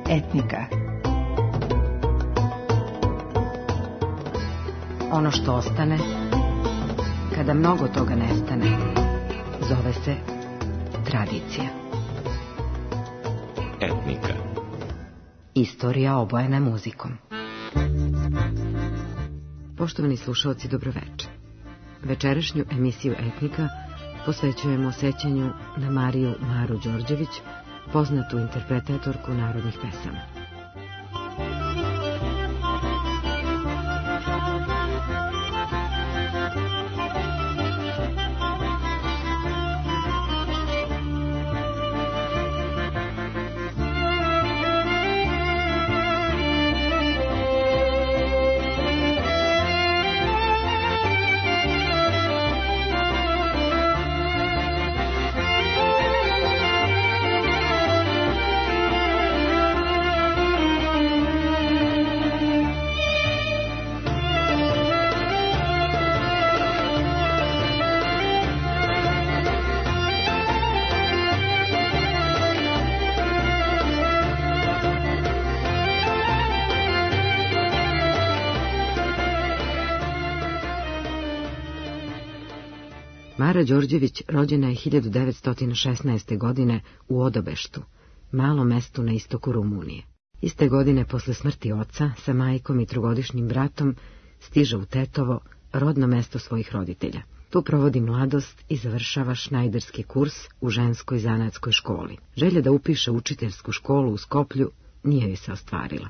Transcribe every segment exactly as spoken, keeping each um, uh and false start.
Etnika. Ono što ostane, kada mnogo toga nestane, zove se tradicija. Etnika. Istorija obojena muzikom. Poštovani slušaoci, dobroveče. Večerašnju emisiju Etnika posvećujemo sećanju na Mariju Maru Đorđević, poznatu interpretatorku narodnih pesama. Mara Đorđević rođena je hiljadu devetsto šesnaeste. godine u Odobeštu, malom mestu na istoku Rumunije. Iste godine posle smrti oca sa majkom i trogodišnjim bratom stiže u Tetovo, rodno mesto svojih roditelja. Tu provodi mladost i završava šnajderski kurs u ženskoj zanatskoj školi. Želja da upiše učiteljsku školu u Skoplju nije joj se ostvarila.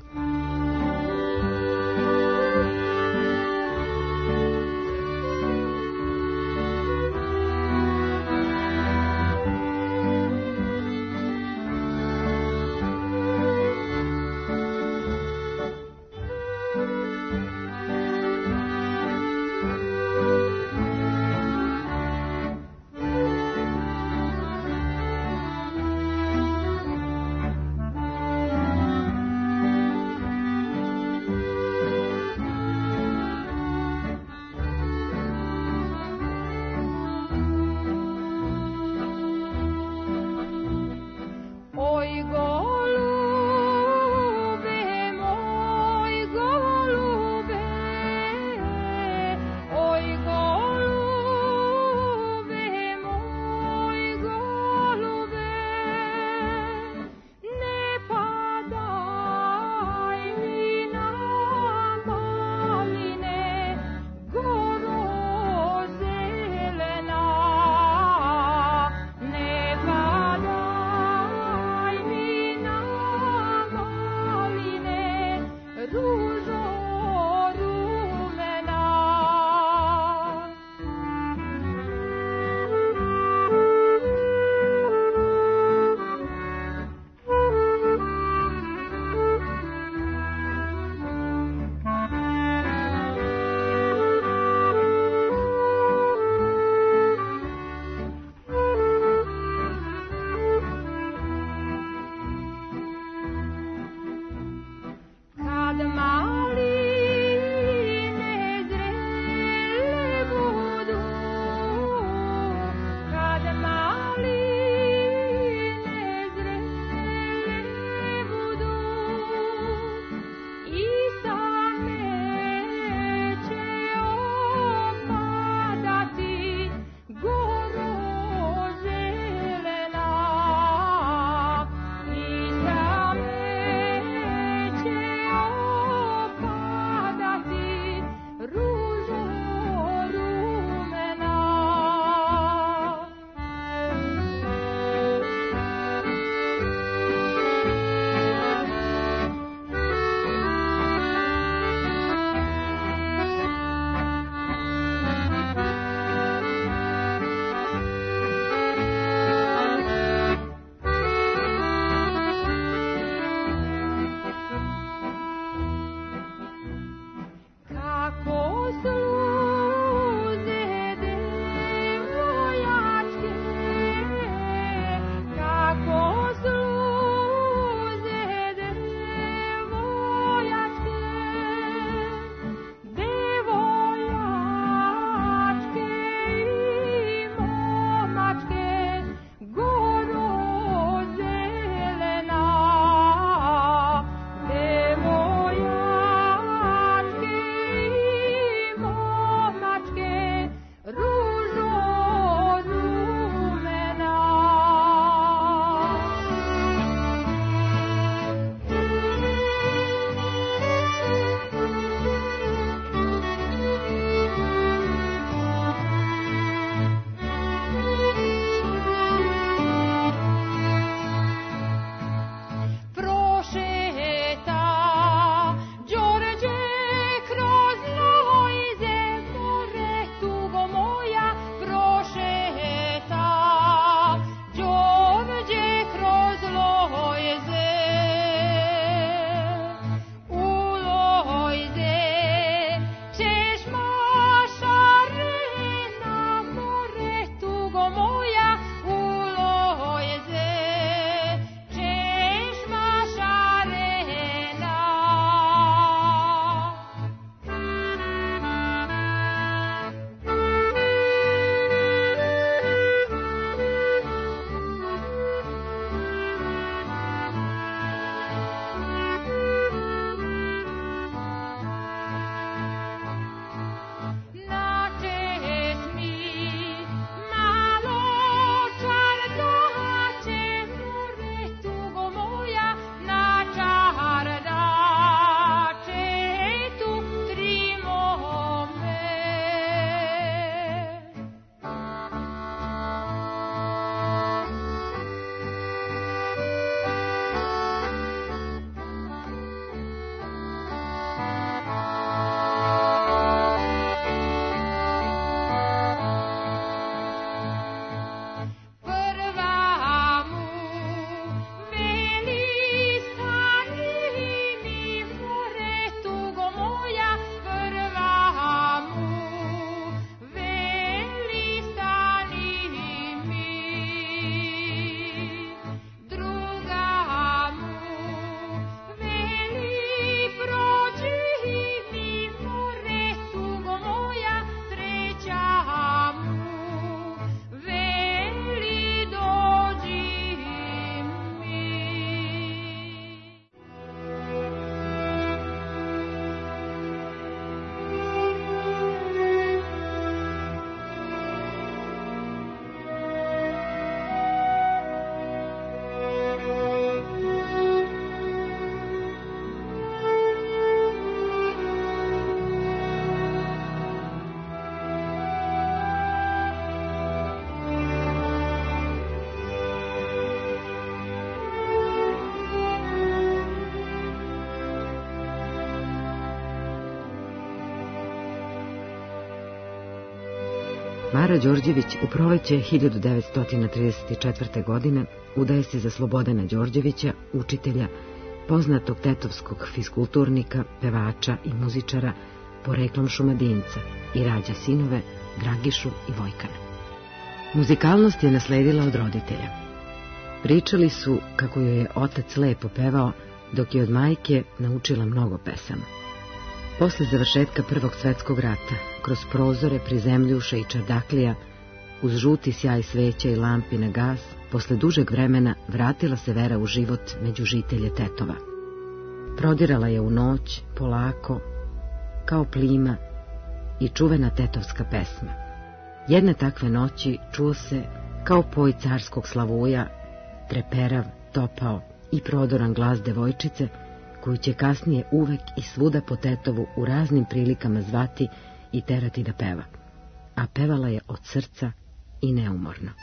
Mara Đorđević u proleće hiljadu devetsto trideset četvrte. godine udaje se za Slobodana Đorđevića, učitelja, poznatog tetovskog fiskulturnika, pevača i muzičara, poreklom Šumadinca, i rađa sinove Dragišu i Vojkana. Muzikalnost je nasledila od roditelja. Pričali su kako joj je otac lepo pevao, dok je od majke naučila mnogo pesama. Posle završetka Prvog svetskog rata, kroz prozore prizemljuša i čardaklija, uz žuti sjaj sveća i lampi na gas, posle dužeg vremena vratila se Vera u život među žitelje Tetova. Prodirala je u noć, polako, kao plima, i čuvena tetovska pesma. Jedne takve noći čuo se, kao poj carskog slavuja, treperav, topao i prodoran glas devojčice, koju će kasnije uvek i svuda po Tetovu u raznim prilikama zvati i terati da peva. A pevala je od srca i neumorno.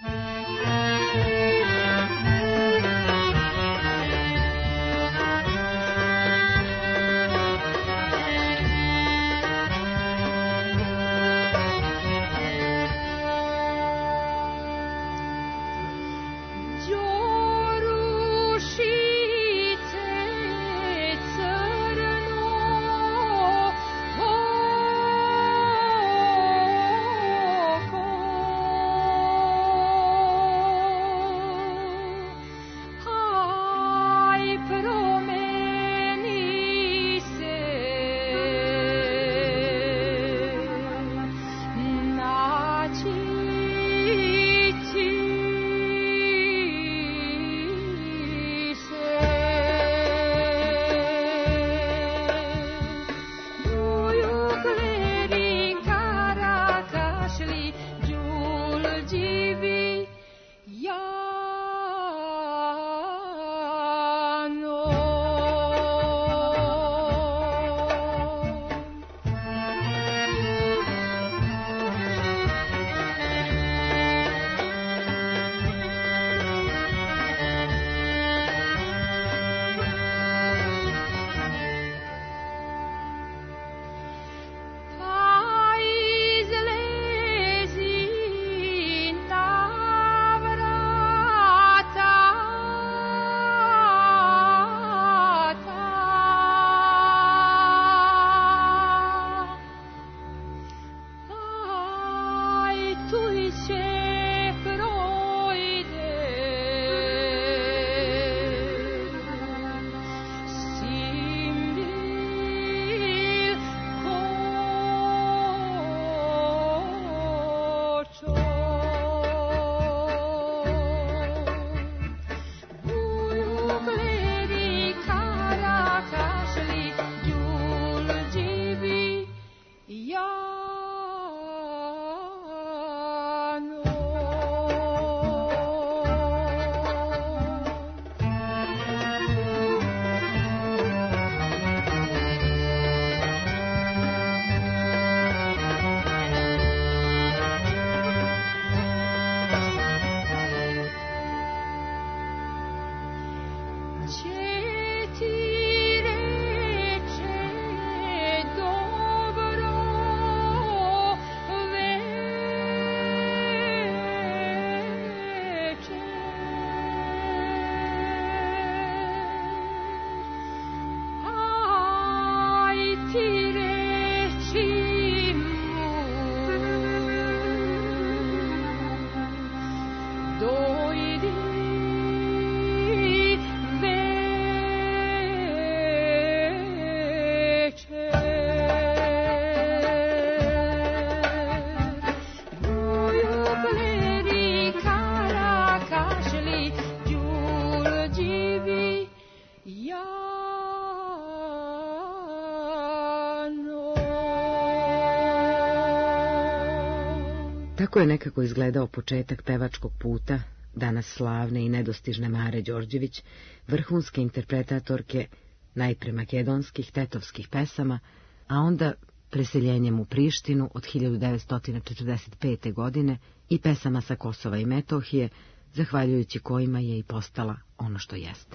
Tako je nekako izgledao početak pevačkog puta, danas slavne i nedostižne Mare Đorđević, vrhunske interpretatorke najpre makedonskih tetovskih pesama, a onda preseljenjem u Prištinu od hiljadu devetsto četrdeset pete. godine i pesama sa Kosova i Metohije, zahvaljujući kojima je i postala ono što jeste.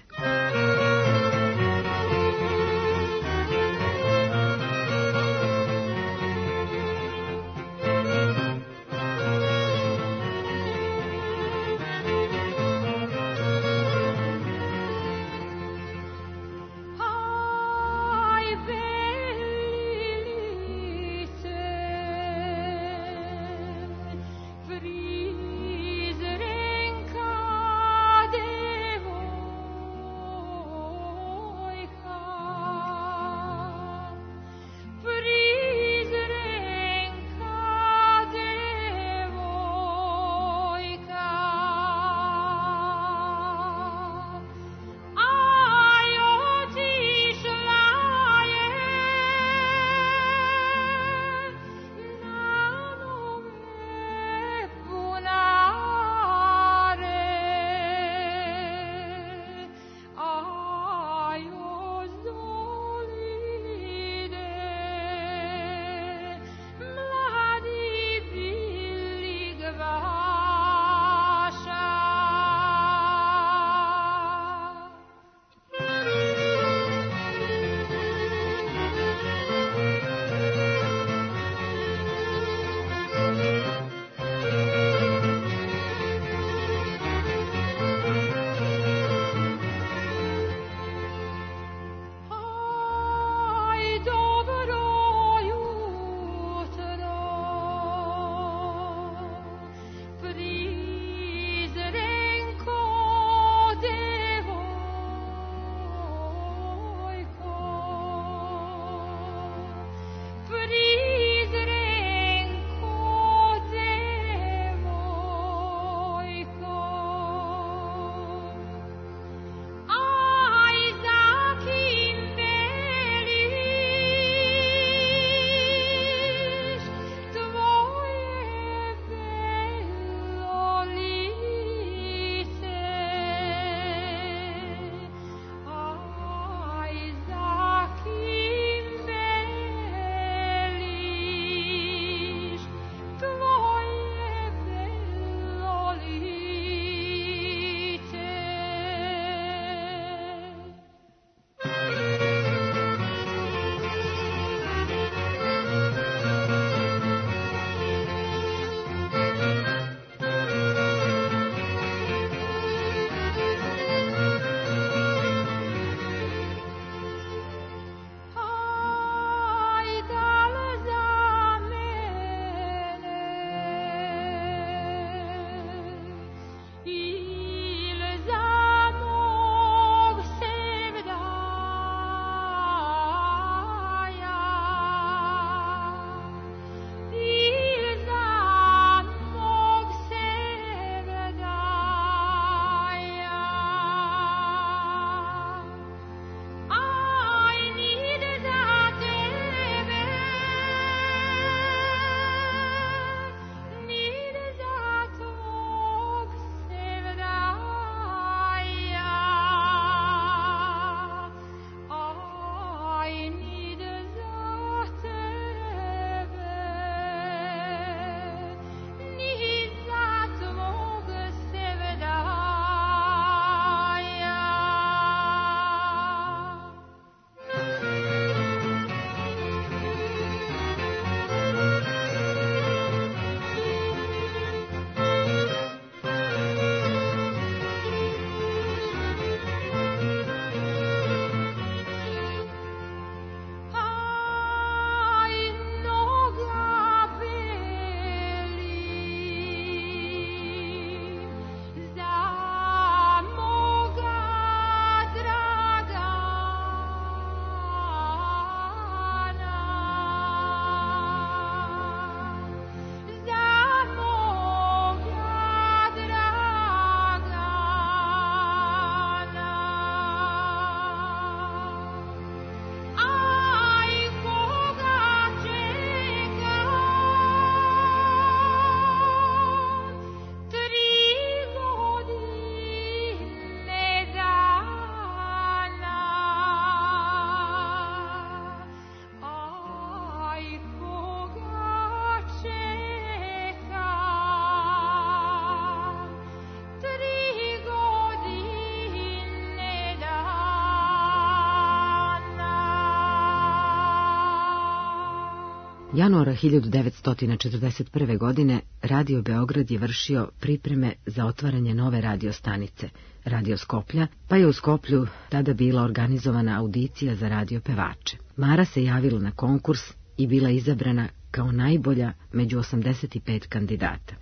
Januara hiljadu devetsto četrdeset prve. godine Radio Beograd je vršio pripreme za otvaranje nove radio stanice, Radio Skoplja, pa je u Skoplju tada bila organizovana audicija za radio pevače. Mara se javila na konkurs i bila izabrana kao najbolja među osamdeset pet kandidata.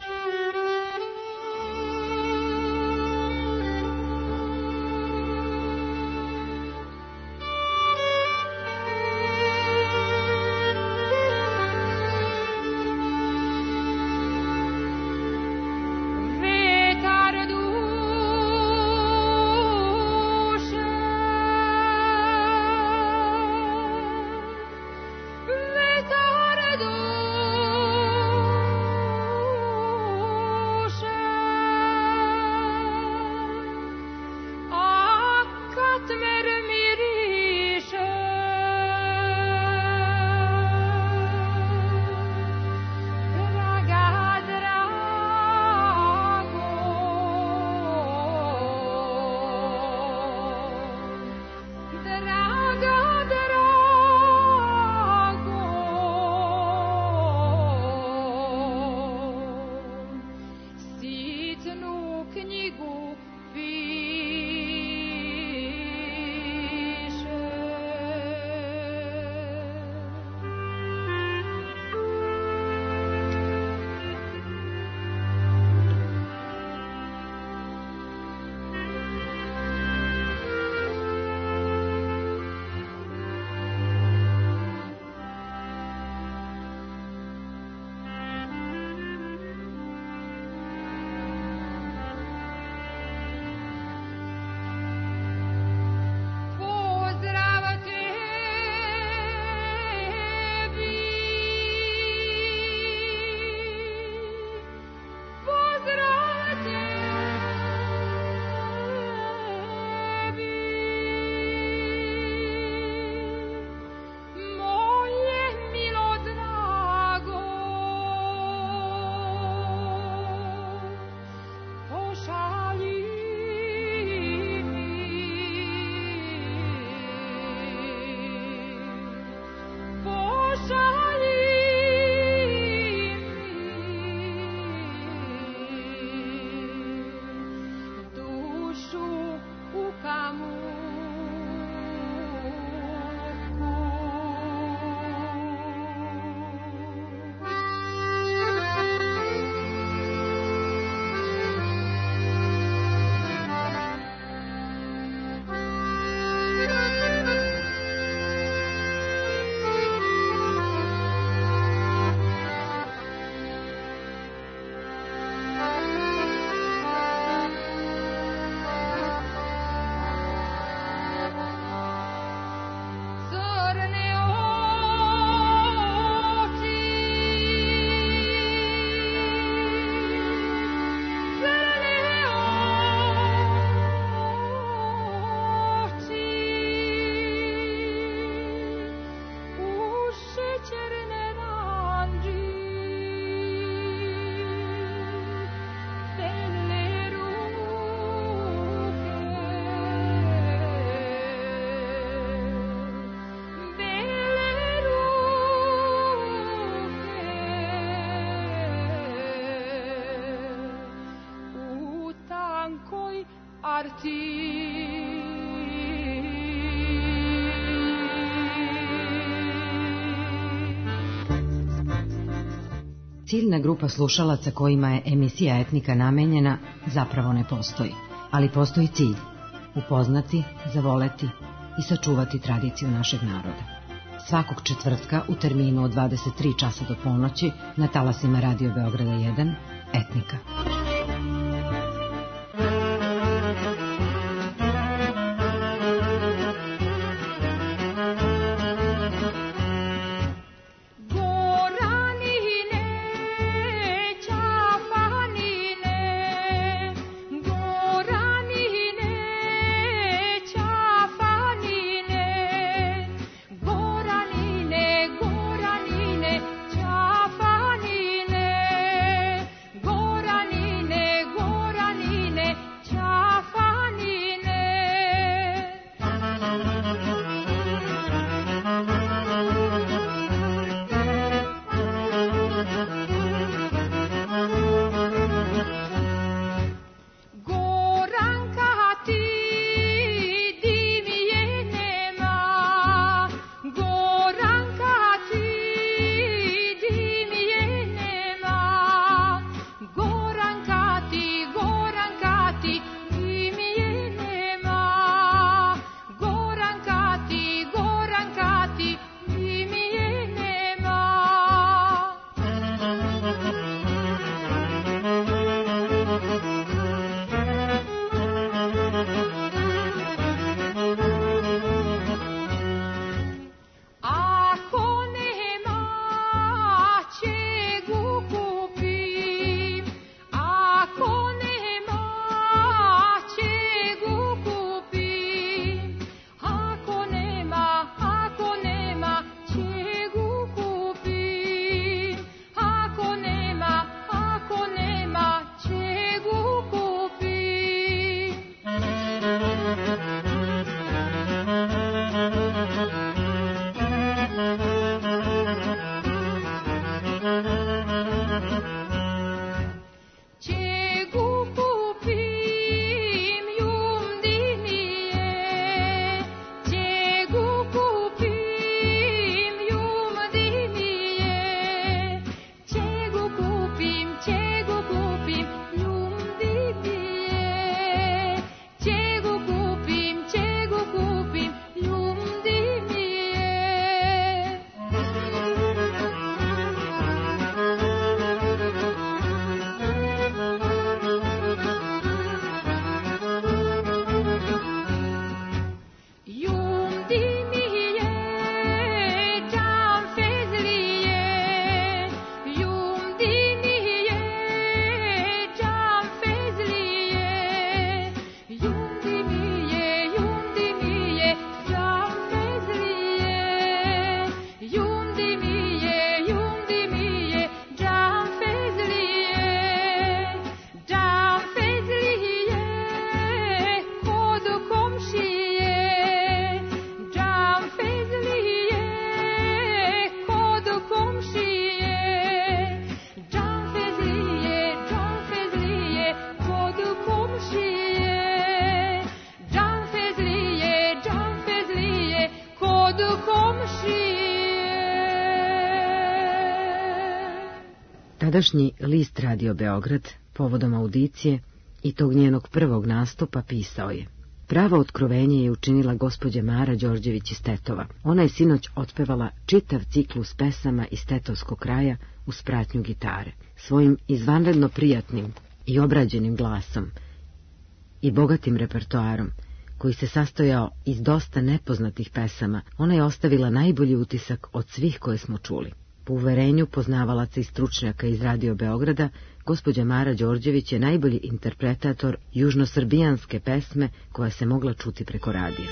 Ciljna grupa slušalaca kojima je emisija Etnika namenjena zapravo ne postoji, ali postoji cilj – upoznati, zavoleti i sačuvati tradiciju našeg naroda. Svakog četvrtka u terminu od dvadeset tri časa do ponoći na talasima Radio Beograda jedan, Etnika. Goranine, od komšije. Tadašnji list Radio Beograd, povodom audicije i tog njenog prvog nastupa, pisao je: pravo otkrovenje je učinila gospođa Mara Đorđević iz Tetova. Ona je sinoć otpevala čitav ciklus pesama iz tetovskog kraja uz pratnju gitare. Svojim izvanredno prijatnim i obrađenim glasom i bogatim repertoarom, koji se sastojao iz dosta nepoznatih pesama, ona je ostavila najbolji utisak od svih koje smo čuli. Po uverenju poznavalaca i stručnjaka iz Radio Beograda, gospođa Mara Đorđević je najbolji interpretator južnosrbijanske pesme koja se mogla čuti preko radija.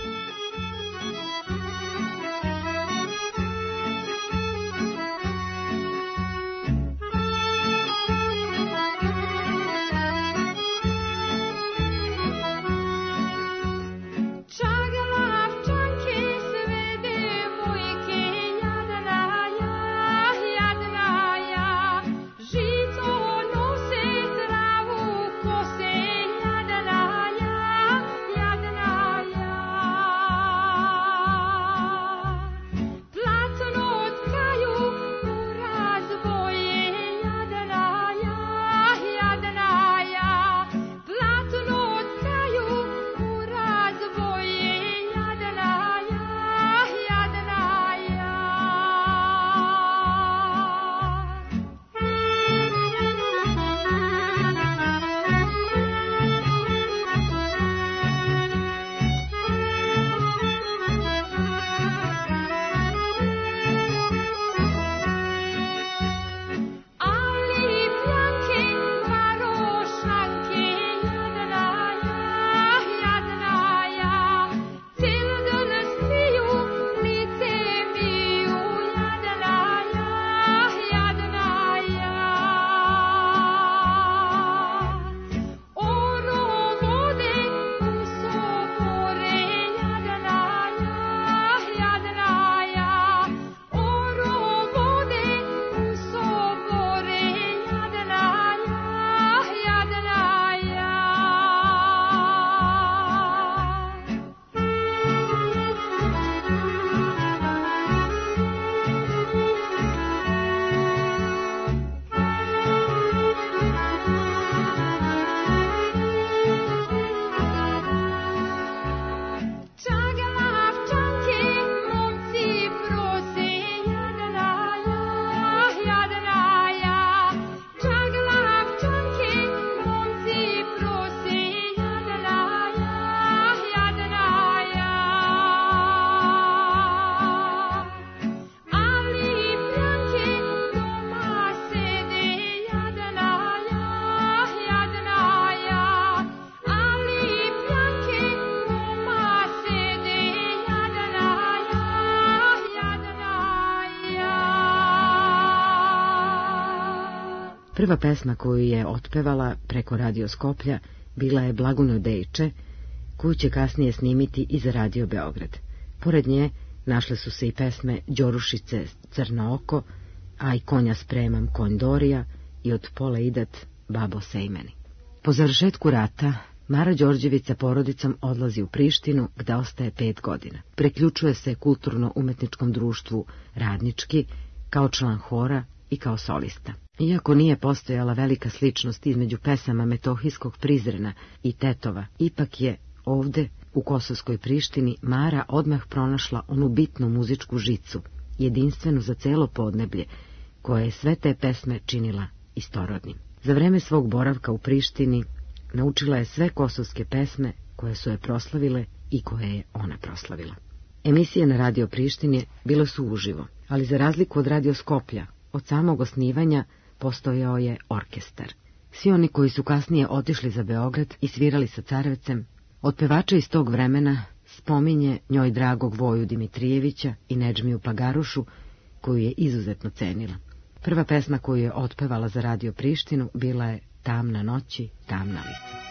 Prva pesma koju je otpevala preko Radio Skoplja bila je Blaguno Dejče, koju će kasnije snimiti i za Radio Beograd. Pored nje našle su se i pesme Đorušice Crno oko, a i Konja spremam konj Dorija i Od pola idat babo sejmeni. Po završetku rata Mara Đorđević sa porodicom odlazi u Prištinu, gde ostaje pet godina. Preključuje se kulturno-umetničkom društvu Radnički kao član hora i kao solista. Iako nije postojala velika sličnost između pesama Metohijskog Prizrena i Tetova, ipak je ovde, u Kosovskoj Prištini, Mara odmah pronašla onu bitnu muzičku žicu, jedinstvenu za celo podneblje, koja je sve te pesme činila istorodnim. Za vreme svog boravka u Prištini naučila je sve kosovske pesme koje su je proslavile i koje je ona proslavila. Emisije na Radio Prištini bile su uživo, ali za razliku od Radio Skoplja, od samog osnivanja postojao je orkestar. Svi oni koji su kasnije otišli za Beograd i svirali sa Carevcem, od pevača iz tog vremena spominje njoj dragog Voju Dimitrijevića i Nedžmiju Pagarušu, koju je izuzetno cenila. Prva pesma koju je otpevala za Radio Prištinu bila je Tamna noći, tamna li.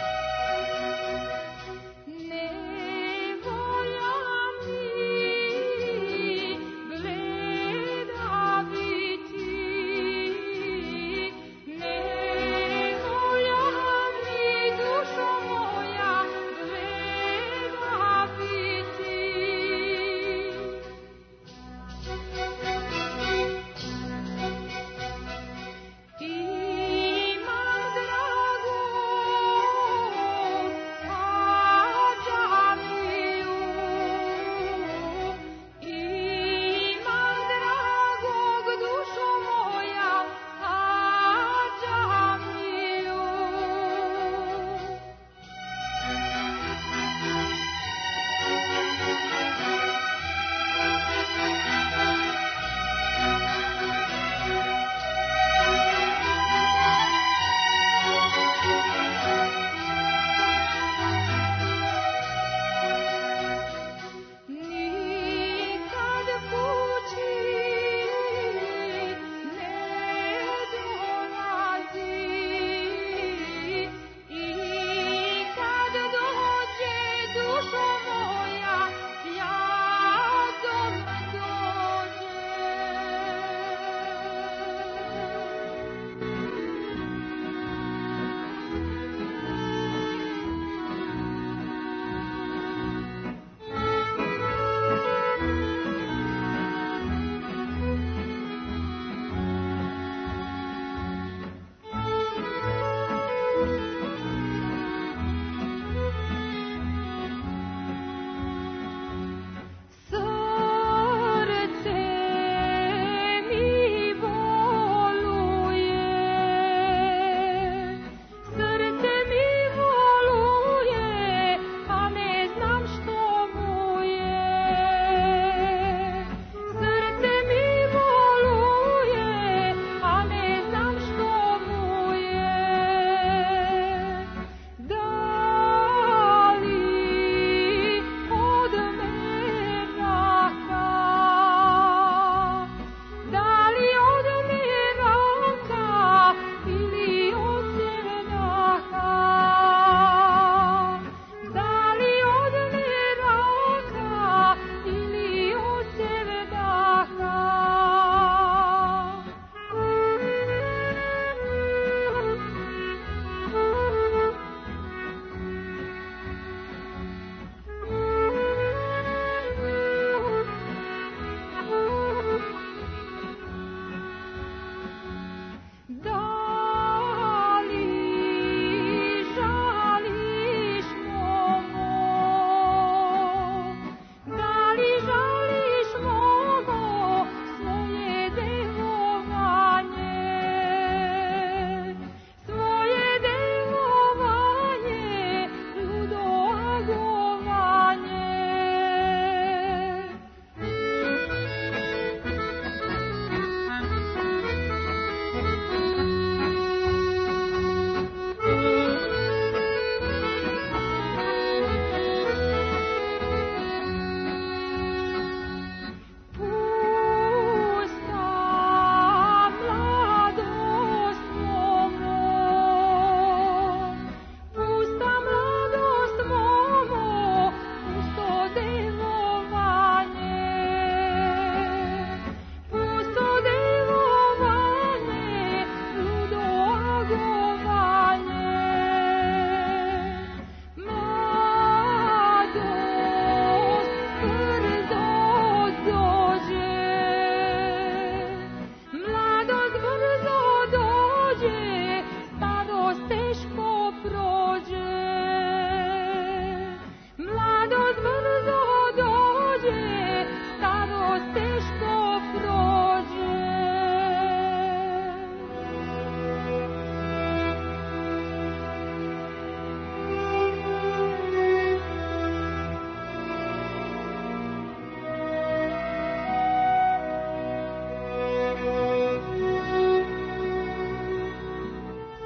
Ne volja mi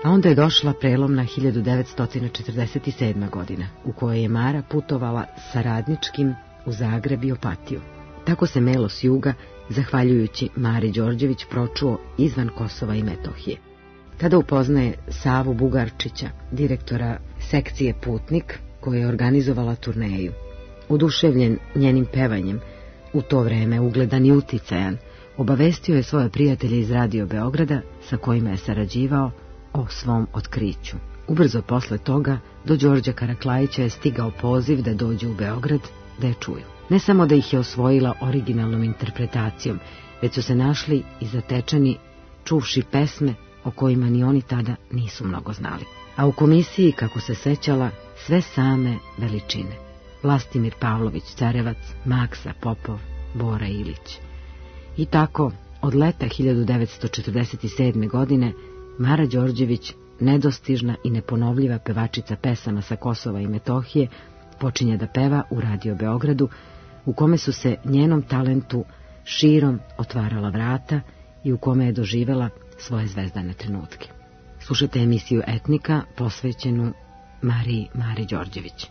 A onda je došla prelomna hiljadu devetsto četrdeset sedma. godina, u kojoj je Mara putovala sa Radničkim u Zagreb i Opatiju. Tako se Melo s juga, zahvaljujući Mari Đorđević, pročuo izvan Kosova i Metohije. Tada upoznaje Savu Bugarčića, direktora sekcije Putnik, koja je organizovala turneju. Oduševljen njenim pevanjem, u to vreme ugledan i uticajan, obavestio je svoje prijatelje iz Radio Beograda, sa kojima je sarađivao, o svom otkriću. Ubrzo posle toga do Đorđa Karaklajića je stigao poziv da dođe u Beograd da je čuju. Ne samo da ih je osvojila originalnom interpretacijom, već su se našli i zatečeni čuvši pesme o kojima ni oni tada nisu mnogo znali. A u komisiji, kako se sećala, sve same veličine. Vlastimir Pavlović Carevac, Maksa Popov, Bora Ilić. I tako, od leta hiljadu devetsto četrdeset sedme. godine, Mara Đorđević, nedostižna i neponovljiva pevačica pesama sa Kosova i Metohije, počinje da peva u Radio Beogradu, u kome su se njenom talentu širom otvarala vrata i u kome je doživela svoje zvezdane trenutke. Slušajte emisiju Etnika posvećenu Mariji Mari Đorđević.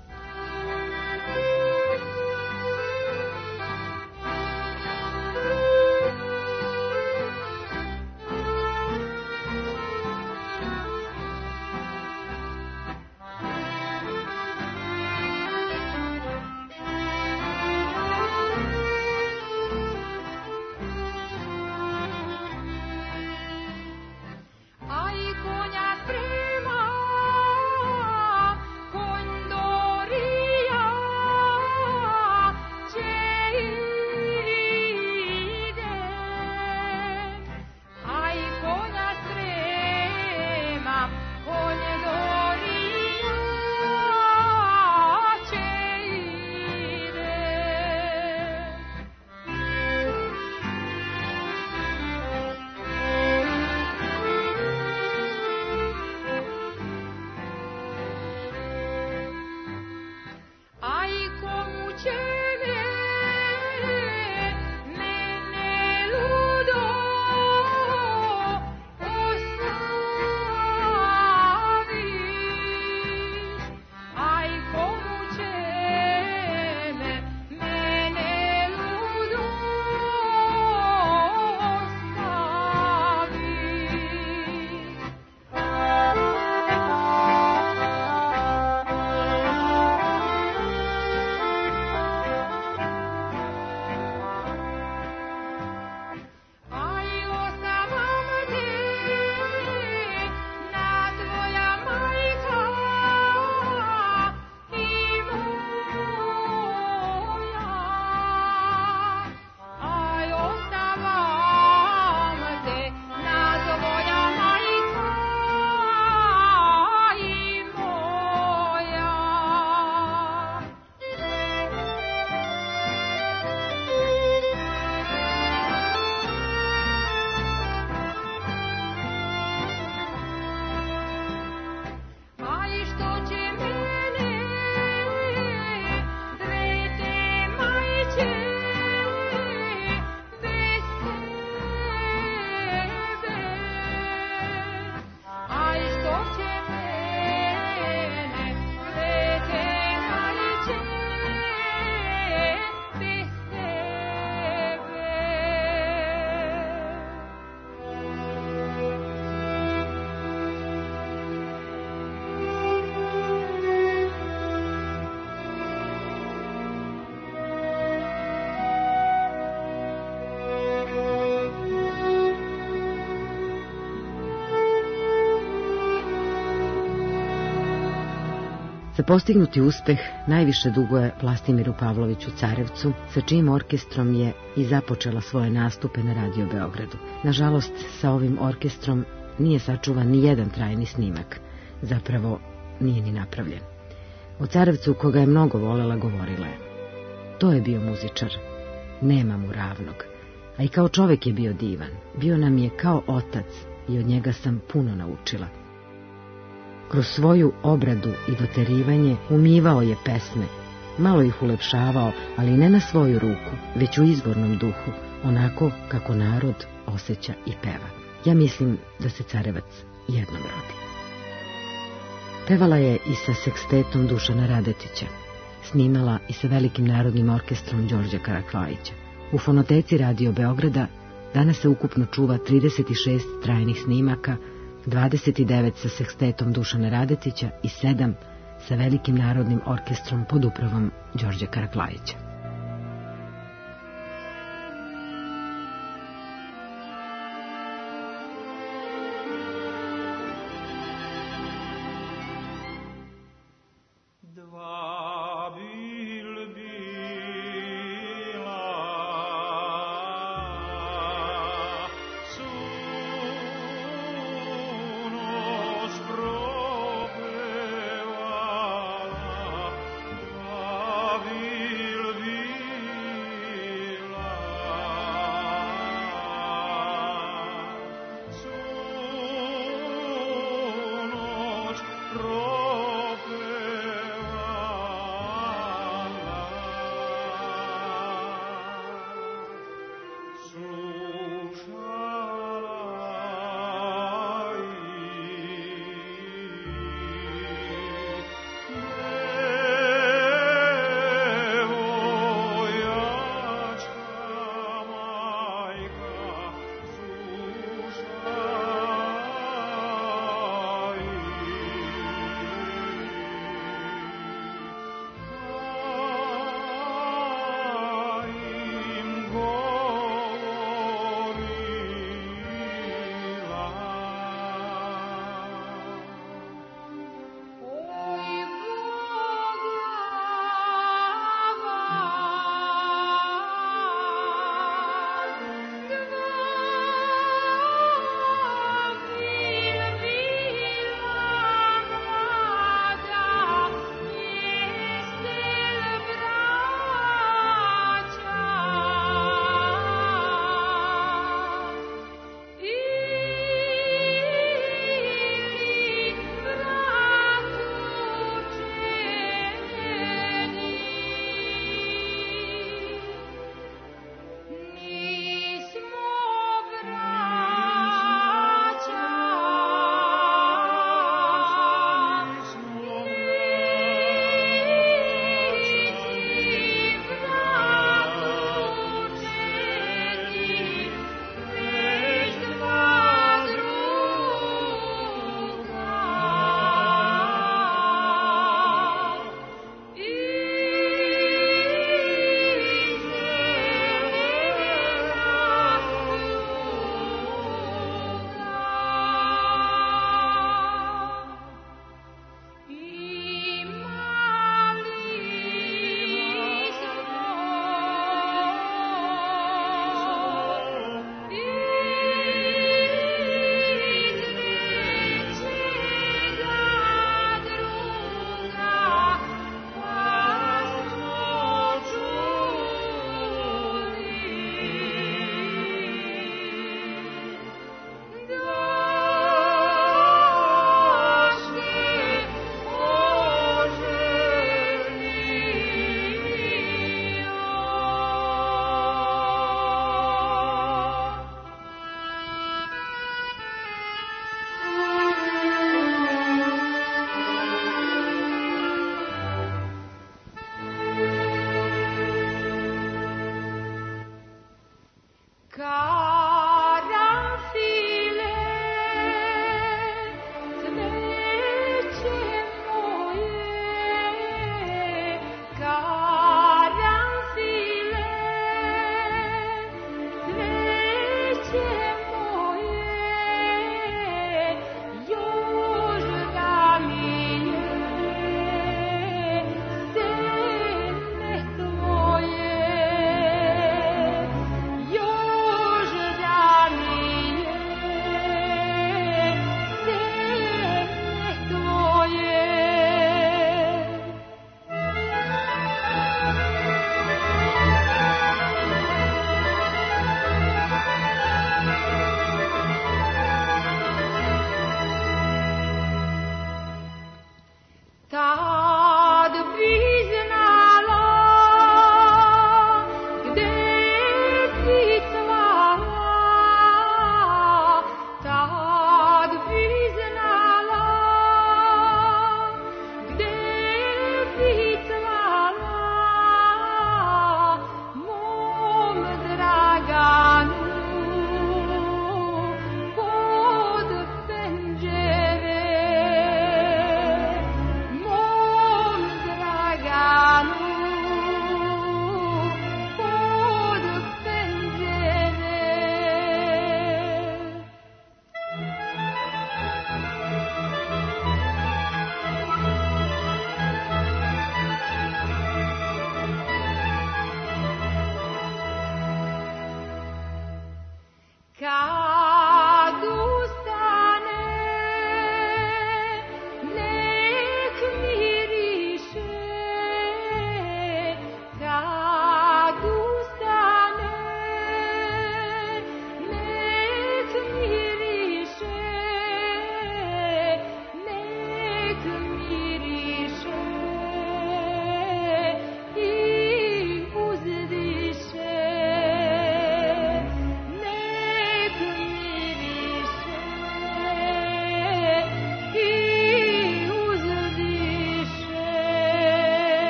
Za postignuti uspeh najviše duguje Vlastimiru Pavloviću Carevcu, sa čijim orkestrom je i započela svoje nastupe na Radio Beogradu. Nažalost, sa ovim orkestrom nije sačuvan ni jedan trajni snimak, zapravo nije ni napravljen. O Carevcu, koga je mnogo volela, govorila je: to je bio muzičar, nema mu ravnog, a i kao čovek je bio divan, bio nam je kao otac i od njega sam puno naučila. Kroz svoju obradu i doterivanje umivao je pesme, malo ih ulepšavao, ali ne na svoju ruku, već u izvornom duhu, onako kako narod osjeća i peva. Ja mislim da se Carevac jednom rodi. Pevala je i sa sekstetom Dušana Radetića. Snimala i sa Velikim narodnim orkestrom Đorđa Karakvajića. U fonoteci Radio Beograda danas se ukupno čuva trideset šest trajnih snimaka, dvadeset devet sa sekstetom Dušana Radetića i sedam sa Velikim narodnim orkestrom pod upravom Đorđa Karakvajića.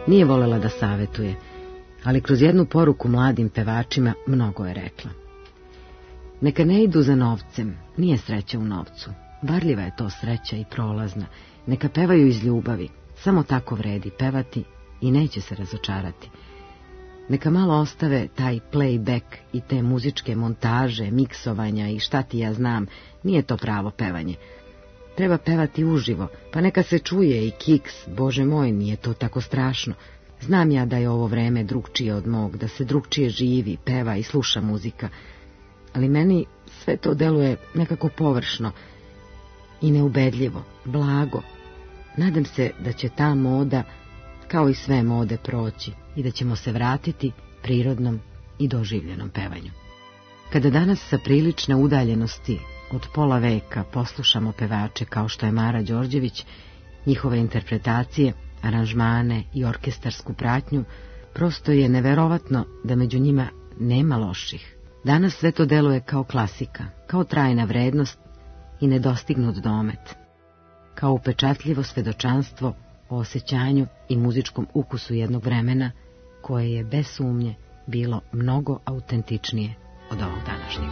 Nije volela da savetuje, ali kroz jednu poruku mladim pevačima mnogo je rekla. Neka ne idu za novcem, nije sreća u novcu. Varljiva je to sreća i prolazna. Neka pevaju iz ljubavi, samo tako vredi pevati i neće se razočarati. Neka malo ostave taj playback i te muzičke montaže, miksovanja i šta ti ja znam, nije to pravo pevanje. Treba pevati uživo, pa neka se čuje i kiks, Bože moj, nije to tako strašno. Znam ja da je ovo vreme drugčije od mog, da se drugčije živi, peva i sluša muzika, ali meni sve to deluje nekako površno i neubedljivo, blago. Nadam se da će ta moda, kao i sve mode, proći i da ćemo se vratiti prirodnom i doživljenom pevanju. Kada danas sa prilične udaljenosti od pola veka poslušamo pevače kao što je Mara Đorđević, njihove interpretacije, aranžmane i orkestarsku pratnju, prosto je neverovatno da među njima nema loših. Danas sve to deluje kao klasika, kao trajna vrednost i nedostignut domet, kao upečatljivo svedočanstvo o osjećanju i muzičkom ukusu jednog vremena koje je bez sumnje bilo mnogo autentičnije od ovog današnjeg.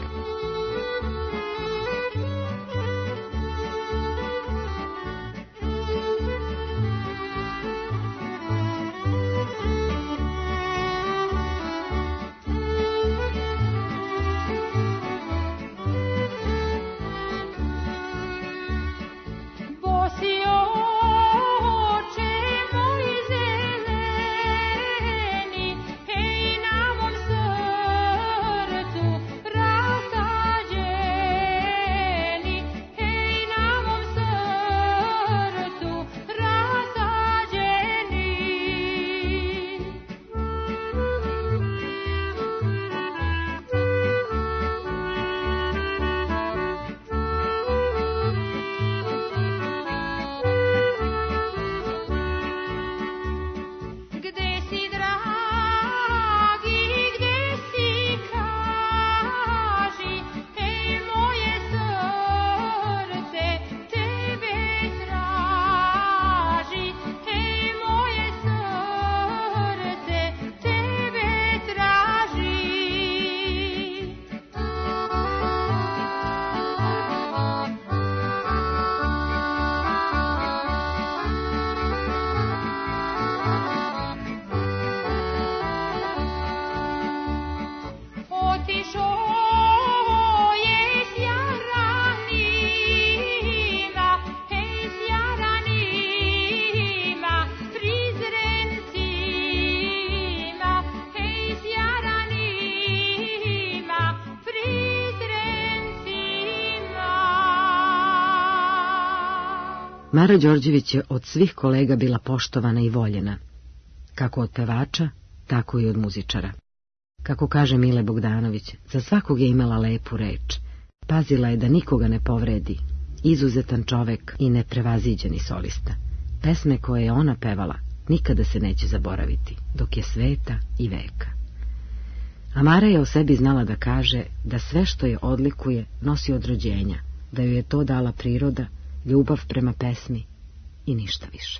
Mara Đorđević je od svih kolega bila poštovana i voljena, kako od pevača, tako i od muzičara. Kako kaže Mile Bogdanović, za svakog je imala lepu reč, pazila je da nikoga ne povredi, izuzetan čovek i neprevaziđeni solista. Pesme koje je ona pevala nikada se neće zaboraviti, dok je sveta i veka. A Mara je o sebi znala da kaže da sve što je odlikuje nosi od rođenja, da joj je to dala priroda, ljubav prema pesmi i ništa više.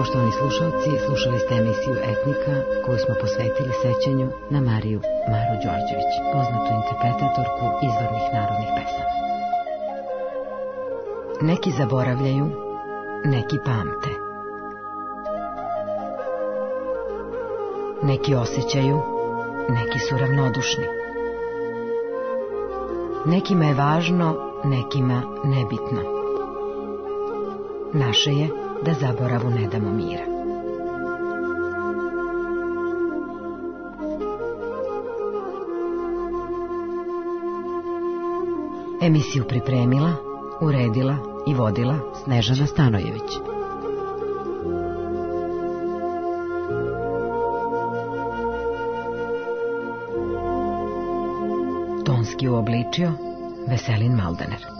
Poštovani slušalci, slušali ste emisiju Etnika koju smo posvetili sećanju na Mariju Maru Đorđević, poznatu interpretatorku izvornih narodnih pesama. Neki zaboravljaju, neki pamte. Neki osjećaju, neki su ravnodušni. Nekima je važno, nekima nebitno. Naše je da zaboravu ne damo mira. Emisiju pripremila, uredila i vodila Snežana Stanojević. Tonski uobličio Veselin Maldaner.